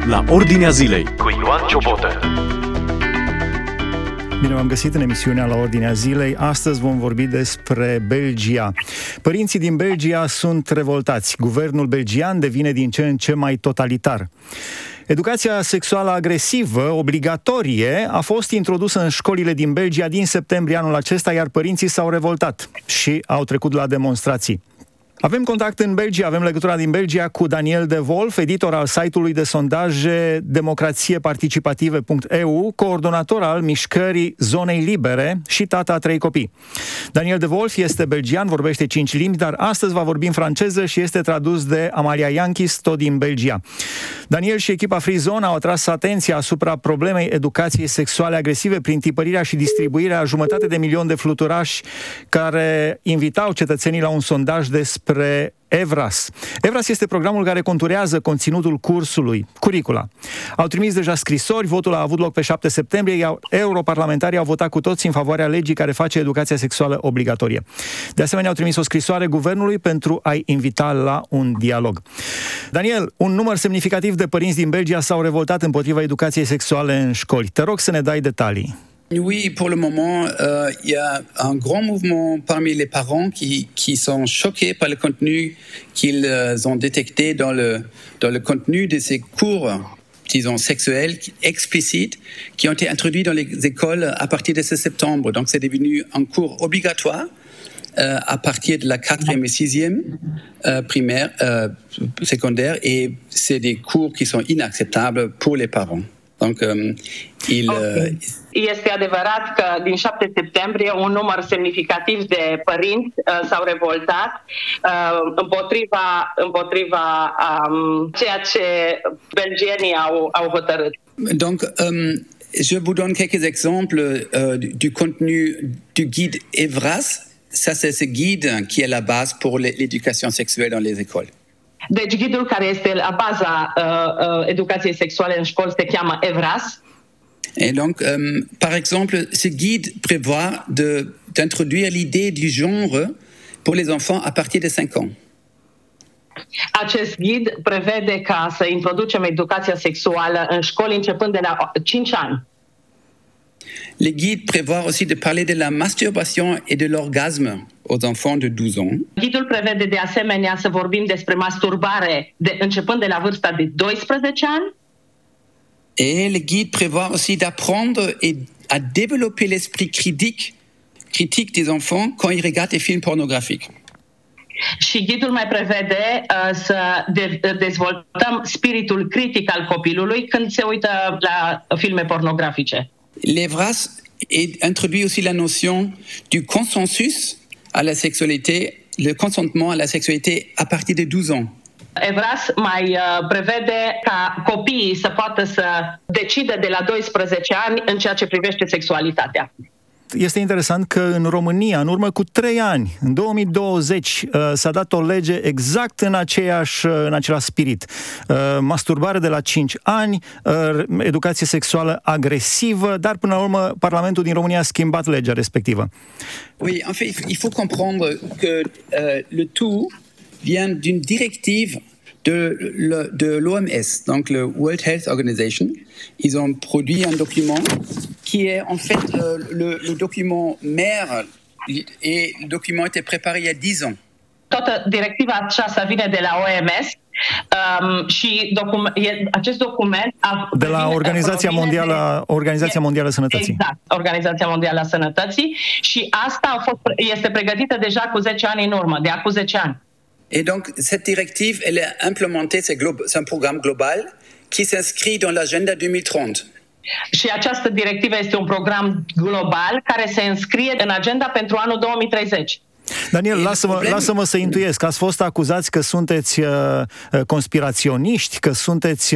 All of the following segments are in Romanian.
la Ordinea Zilei cu Ioan Ciobotă. Bine v-am găsit în emisiunea La Ordinea Zilei. Astăzi vom vorbi despre Belgia. Părinții din Belgia sunt revoltați. Guvernul belgian devine din ce în ce mai totalitar. Educația sexuală agresivă, obligatorie, a fost introdusă în școlile din Belgia din septembrie anul acesta, iar părinții s-au revoltat și au trecut la demonstrații. Avem contact în Belgia, avem legătura din Belgia cu Daniel De Wolf, editor al site-ului de sondaje democratieparticipative.eu, coordonator al mișcării Zonei Libere și tata a 3 copii. Daniel De Wolf este belgian, vorbește 5 limbi, dar astăzi va vorbi în franceză și este tradus de Amalia Yanchis, tot din Belgia. Daniel și echipa Free Zone au atras atenția asupra problemei educației sexuale agresive prin tipărirea și distribuirea a 500.000 de fluturași care invitau cetățenii la un sondaj despre EVRAS. EVRAS este programul care conturează conținutul cursului, curricula. Au trimis deja scrisori, votul a avut loc pe 7 septembrie, iar europarlamentarii au votat cu toți în favoarea legii care face educația sexuală obligatorie. De asemenea, au trimis o scrisoare guvernului pentru a-i invita la un dialog. Daniel, un număr semnificativ de părinți din Belgia s-au revoltat împotriva educației sexuale în școli. Te rog să ne dai detalii. Oui, pour le moment, il y a un grand mouvement parmi les parents qui sont choqués par le contenu qu'ils ont détecté dans le contenu de ces cours, disons, sexuels, explicites, qui ont été introduits dans les écoles à partir de ce septembre. Donc, c'est devenu un cours obligatoire à partir de la 4e et 6e primaire, secondaire, et c'est des cours qui sont inacceptables pour les parents. Donc, Este adevărat că din 7 septembrie un număr semnificativ de părinți s-au revoltat împotriva ceea ce belgienii au hotărât. Donc, je vous donne quelques exemples du contenu du guide EVRAS. Ça, c'est ce guide qui est la base pour l'éducation sexuelle dans les écoles. Deci ghidul care este la baza educației sexuale în școli se cheamă EVRAS. Et donc, par exemple, ce guide prévoit d'introduire l'idée du genre pour les enfants à partir de 5 ans. Acest ghid prevede ca să introducem educația sexuală în școli începând de la 5 ani. Le guide prévoit aussi de parler de la masturbation et de l'orgasme aux enfants de 12 ans. Ghidul prevede de asemenea să vorbim despre masturbare începând de la vârsta de 12 ani. Et le guide prévoit aussi d'apprendre et à développer l'esprit critique des enfants quand ils regardent des films pornographiques. Și ghidul mai prevede să dezvoltăm spiritul critic al copilului când se uită la filme pornografice. L'EVRAS introduit aussi la notion du consensus à la sexualité, le consentement à la sexualité à partir de 12 ans. EVRAS mai prevede ca copiii să poată să decidă de la 12 ani în ceea ce privește sexualitatea. Este interesant că în România, în urmă cu 3 ani, în 2020, s-a dat o lege exact în același spirit. Masturbare de la 5 ani, educație sexuală agresivă, dar până la urmă Parlamentul din România a schimbat legea respectivă. Oui, en fait, il faut comprendre que le tout vient d'une directive de l'OMS, donc le World Health Organization. Ils ont produit un document qui est en fait le document mère, et le document a été préparé il y a 10 ans. Toată directiva aceasta vine de la OMS și acest document de la Organizația Mondială a Sănătății. Exact, Organizația Mondială a Sănătății, și asta este pregătită deja cu 10 ani în urmă, de acum 10 ani. Et donc, cette directive, elle est implémentée, c'est un programme global qui s'inscrit dans l'agenda 2030. Și această directivă este un program global care se înscrie în agenda pentru anul 2030. Daniel, lasă-mă să intuiesc. Ați fost acuzați că sunteți conspiraționiști, că sunteți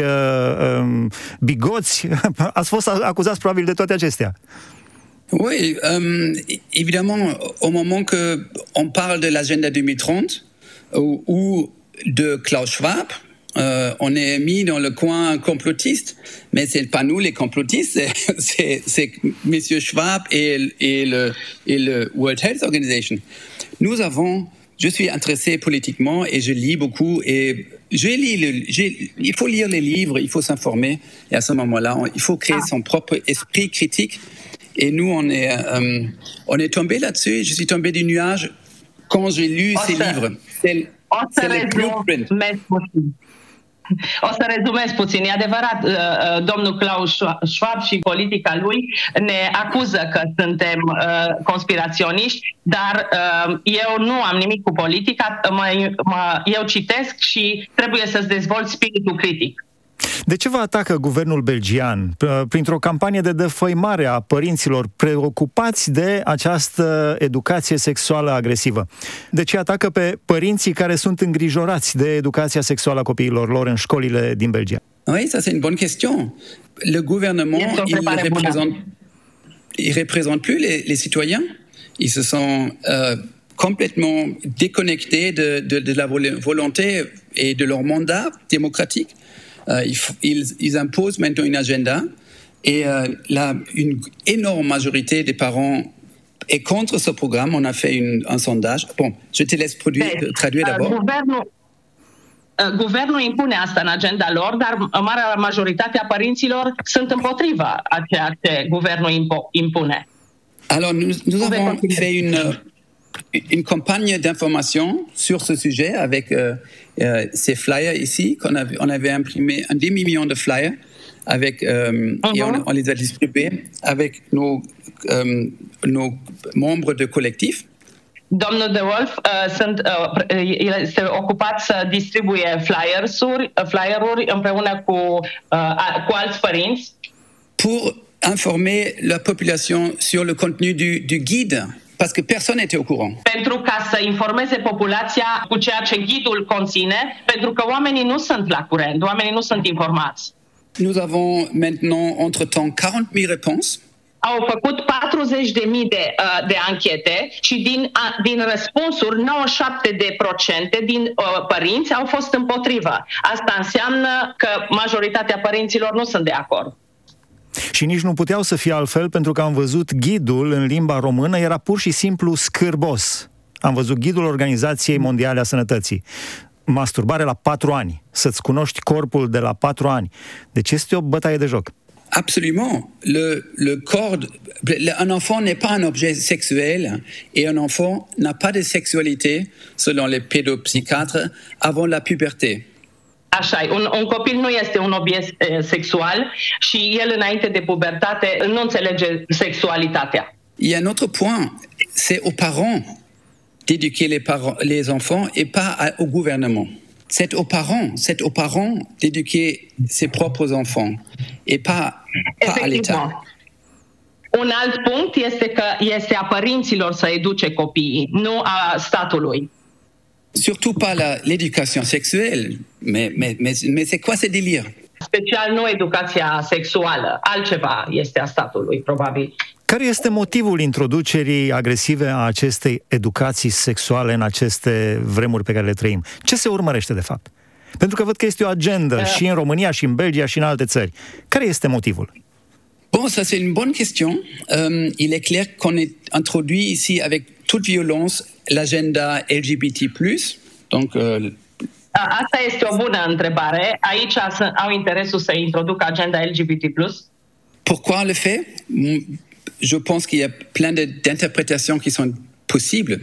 bigoți. Ați fost acuzați probabil de toate acestea. Oui, évidemment, au moment qu'on parle de l'agenda 2030, ou de Klaus Schwab, on est mis dans le coin complotiste, mais c'est pas nous les complotistes, c'est Monsieur Schwab et le World Health Organization. Nous avons Je suis intéressé politiquement et je lis beaucoup et il faut lire les livres, il faut s'informer et à ce moment-là, il faut créer son propre esprit critique et nous, on est tombé là-dessus, je suis tombé du nuage quand j'ai lu ces livres. C'est le blueprint. O să rezumez puțin. E adevărat, domnul Klaus Schwab și politica lui ne acuză că suntem conspiraționiști, dar eu nu am nimic cu politica, eu citesc și trebuie să-ți dezvolt spiritul critic. De ce vă atacă guvernul belgian printr-o campanie de defăimare a părinților preocupați de această educație sexuală agresivă? De ce atacă pe părinții care sunt îngrijorați de educația sexuală a copiilor lor în școlile din Belgia? Oui, ça c'est une bonne question. Le gouvernement, il représente plus les citoyens. Ils se sont complètement déconnectés de la volonté et de leur mandat démocratique. Ils imposent maintenant une agenda et une énorme majorité des parents est contre ce programme. On a fait un sondage. Bon, je te laisse traduire d'abord. Guvernul impune asta în agenda lor, dar marea majoritate a părinților sunt împotriva a ceea ce guvernul impune. Alors, nous avons fait une campagne d'information sur ce sujet avec ces flyers ici, on avait imprimé un demi-million de flyers avec, et on les a distribués avec nos membres de collectif. Domnul De Wolf este ocupat să distribuie flyeruri împreună cu alți părinți. Pour informer la population sur le contenu du guide. Parce que personne n'était au courant. Pentru ca să informeze populația cu ceea ce ghidul conține, pentru că oamenii nu sunt la curent, oamenii nu sunt informați. Nous avons maintenant entre-temps 40.000 réponses. Au făcut 40.000 de anchete și din răspunsuri 97% din părinți au fost împotrivă. Asta înseamnă că majoritatea părinților nu sunt de acord. Și nici nu puteau să fie altfel, pentru că am văzut ghidul în limba română, era pur și simplu scârbos. Am văzut ghidul Organizației Mondiale a Sănătății. Masturbare la 4 ani. Să-ți cunoști corpul de la 4 ani. Deci este o bătaie de joc. Absolument. Le corps, un enfant n'est pas un objet sexuel et un enfant n'a pas de sexualité, selon les pédopsychiatres, avant la puberté. Așa e, un copil nu este un obiect sexual și el înainte de pubertate nu înțelege sexualitatea. Il y a un autre point, c'est aux parents d'éduquer les enfants et pas au gouvernement. C'est aux parents d'éduquer ses propres enfants et pas à l'État. Un alt punct este că este a părinților să educe copiii, nu a statului. Surtout pas l'éducation sexuelle, mais c'est quoi ce délire? Special nu educația sexuală, altceva este a statului, probabil. Care este motivul introducerii agresive a acestei educații sexuale în aceste vremuri pe care le trăim? Ce se urmărește de fapt? Pentru că văd că este o agendă și în România, și în Belgia, și în alte țări. Care este motivul? Bon, ça c'est une bonne question. Il est clair qu'on est introduit ici avec toute violence l'agenda LGBT+. Donc, asta este o bună întrebare. Aici au interesul să introducă agenda LGBT+. Pourquoi le fait? Je pense qu'il y a plein d'interprétations qui sont possibles.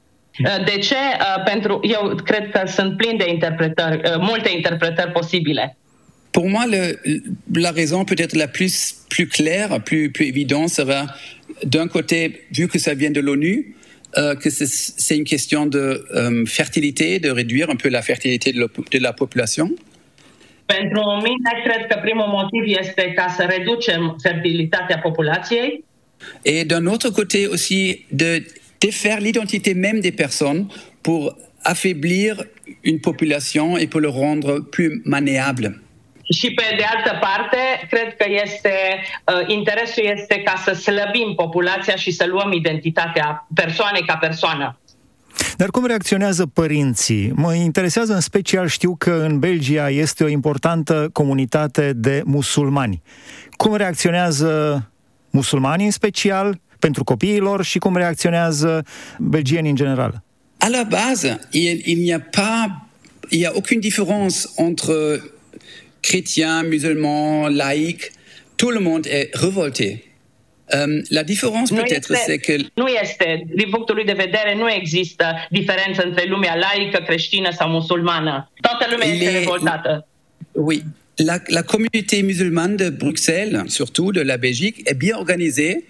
De ce? Eu cred că sunt plin de interpretări, multe interpretări posibile. Pour moi, la raison peut-être la plus claire, plus évidente sera, d'un côté, vu que ça vient de l'ONU, que c'est une question de fertilité, de réduire un peu la fertilité de la population. Pentru mine, cred că primul motiv este ca să reducem fertilitatea populației. Et d'un autre côté aussi, de défaire l'identité même des personnes pour affaiblir une population et pour le rendre plus maniable. Și pe de altă parte, cred că interesul este ca să slăbim populația și să luăm identitatea persoanei ca persoană. Dar cum reacționează părinții? Mă interesează în special, știu că în Belgia este o importantă comunitate de musulmani. Cum reacționează musulmanii în special pentru copiii lor și cum reacționează belgienii în general? À la base, il n'y a aucune différence entre chrétiens, musulmans, laïcs. Tout le monde est révolté. La différence peut-être c'est que... Din punctul lui de vedere, nu există diferență între lumea laică, creștină sau musulmană. Toată lumea este revoltată. Oui. La communauté musulmane de Bruxelles, surtout de la Belgique, est bien organisée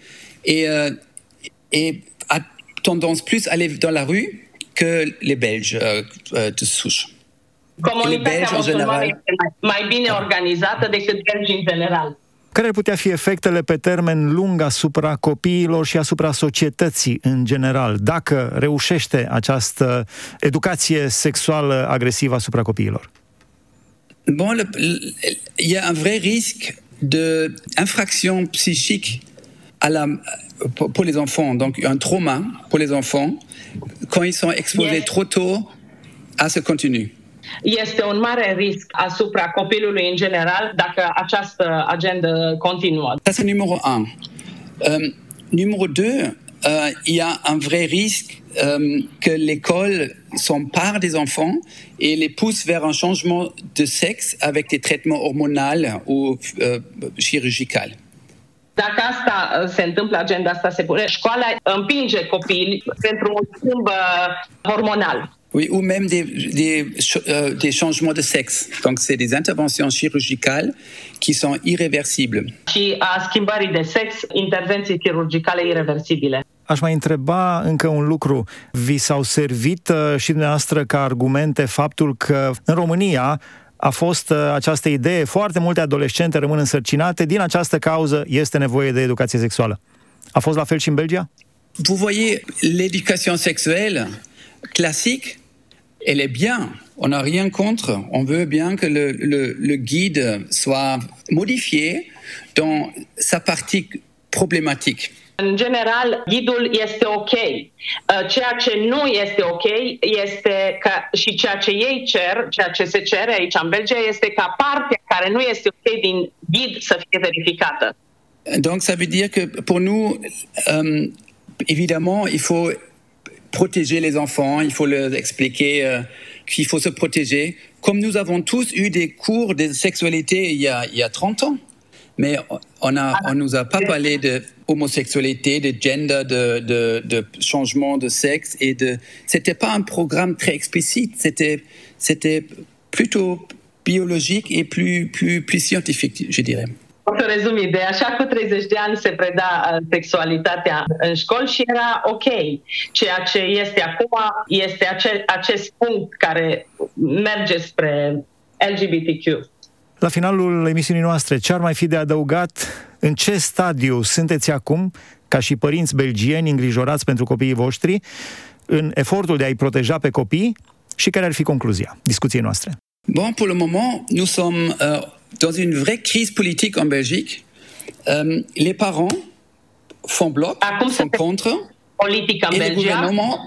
et a tendance plus à aller dans la rue que les Belges de souche. Comunitatea musulmană este mai bine organizată decât belgii în general. Care ar putea fi efectele pe termen lung asupra copiilor și asupra societății în general, dacă reușește această educație sexuală agresivă asupra copiilor? Bon, il y a un vrai risque d'infraction psychique pour les enfants, donc un trauma pour les enfants quand ils sont exposés trop tôt à ce contenu. Este un mare risc asupra copilului în general dacă această agendă continuă. Ça c'est numéro 1. Numéro 2, il y a un vrai risque que l'école s'empare des enfants et les pousse vers un changement de sexe avec des traitements hormonaux ou chirurgicaux. Dacă asta se întâmplă, agenda asta se pune, școala împinge copiii pentru un schimb hormonal. Oui, ou même des changements de sexe. Donc, c'est des interventions chirurgicales qui sont irréversibles. Și a schimbării de sex, intervenții chirurgicale irreversibile. Aș mai întreba încă un lucru. Vi s-au servit și dumneavoastră ca argumente faptul că în România a fost această idee, foarte multe adolescente rămân însărcinate, din această cauză este nevoie de educație sexuală. A fost la fel și în Belgia? Vous voyez, l'éducation sexuelle classique, elle est bien. On n'a rien contre. On veut bien que le guide soit modifié dans sa partie problématique. În general, ghidul este ok. Ceea ce nu este ok este că și ceea ce ei cer, ceea ce se cere aici în Belgia, este ca partea care nu este ok din ghid să fie verificată. Donc ça veut dire que pour nous, évidemment, il faut protéger les enfants, il faut leur expliquer qu'il faut se protéger. Comme nous avons tous eu des cours de sexualité il y a 30 ans, mais on nous a pas parlé de homosexualité, de gender, de changement de sexe c'était pas un programme très explicite, c'était plutôt biologique et plus scientifique, je dirais. O să rezum ideea. Așa cu 30 de ani se preda sexualitatea în școli și era ok. Ceea ce este acum este acest punct care merge spre LGBTQ. La finalul emisiunii noastre, ce ar mai fi de adăugat? În ce stadiu sunteți acum, ca și părinți belgieni îngrijorați pentru copiii voștri, în efortul de a-i proteja pe copii și care ar fi concluzia discuției noastre? Bon, pour le moment, nous sommes dans une vraie crise politique en Belgique. Les parents font bloc, sont contre. Politica et le gouvernement,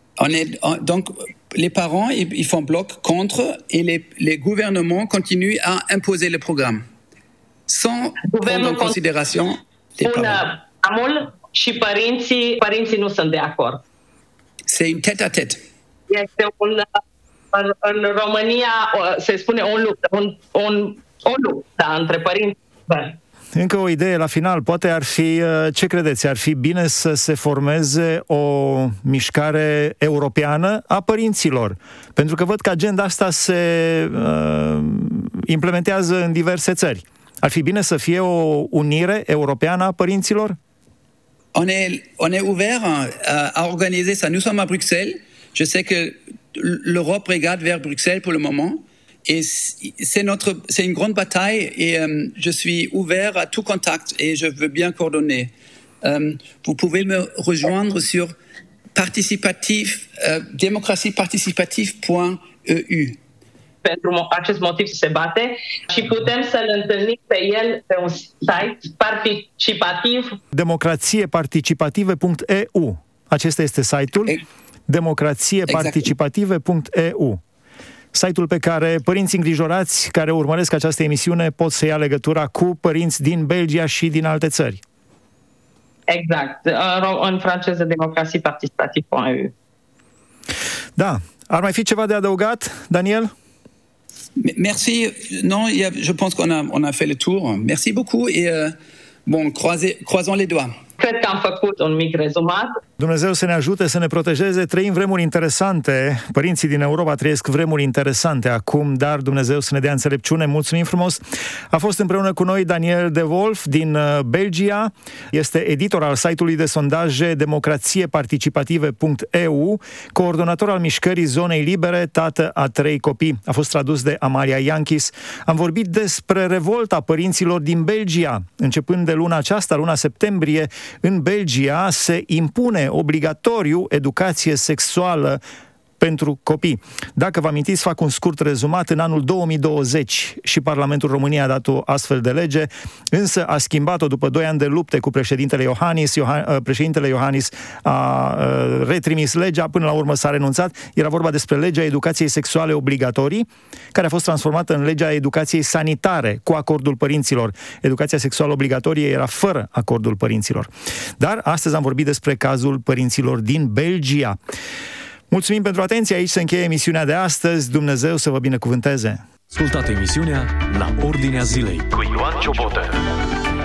donc les parents ils font bloc contre et les gouvernements continuent à imposer le programme sans prendre en considération les parents. Și părinții nu sunt de acord. C'est une tête-à-tête. Este în România se spune un luptă între părinți. Încă o idee la final, poate ar fi, ce credeți, ar fi bine să se formeze o mișcare europeană a părinților? Pentru că văd că agenda asta se implementează în diverse țări. Ar fi bine să fie o unire europeană a părinților? On est ouvert à organiser ça. Nous sommes à Bruxelles. Je sais que l'Europe regarde vers Bruxelles pour le moment. Et c'est une grande bataille et je suis ouvert à tout contact et je veux bien coordonner. Vous pouvez me rejoindre sur democratieparticipative.eu. Pentru acest motiv se bate și putem să-l întâlnim pe el pe un site participativ. Democratieparticipative.eu. Acesta este site-ul. Democratieparticipative.eu. Site-ul pe care părinții îngrijorați care urmăresc această emisiune pot să ia legătura cu părinți din Belgia și din alte țări. Exact. În franceză, democratieparticipative.eu. Da. Ar mai fi ceva de adăugat, Daniel? Merci. Non, je pense qu'on a fait le tour. Merci beaucoup et bon, croisons les doigts. Cred că am făcut un mic rezumat. Dumnezeu să ne ajute să ne protejeze. Trăim vremuri interesante. Părinții din Europa trăiesc vremuri interesante acum, dar Dumnezeu să ne dea înțelepciune. Mulțumim frumos! A fost împreună cu noi Daniel de Wolf din Belgia. Este editor al site-ului de sondaje democratieparticipative.eu, coordonator al mișcării Zonei Libere, tată a 3 copii. A fost tradus de Amalia Yanchis. Am vorbit despre revolta părinților din Belgia. Începând de luna aceasta, luna septembrie, în Belgia se impune obligatoriu educație sexuală pentru copii. Dacă vă amintiți, fac un scurt rezumat. În anul 2020 și Parlamentul României a dat o astfel de lege, însă a schimbat-o după 2 ani de lupte cu președintele Iohannis. Președintele Iohannis a retrimis legea, până la urmă s-a renunțat. Era vorba despre legea educației sexuale obligatorii, care a fost transformată în legea educației sanitare cu acordul părinților. Educația sexuală obligatorie era fără acordul părinților. Dar astăzi am vorbit despre cazul părinților din Belgia. Mulțumim pentru atenție, aici se încheie emisiunea de astăzi. Dumnezeu să vă binecuvânteze! Ascultați emisiunea La Ordinea Zilei cu Ioan Ciobotă.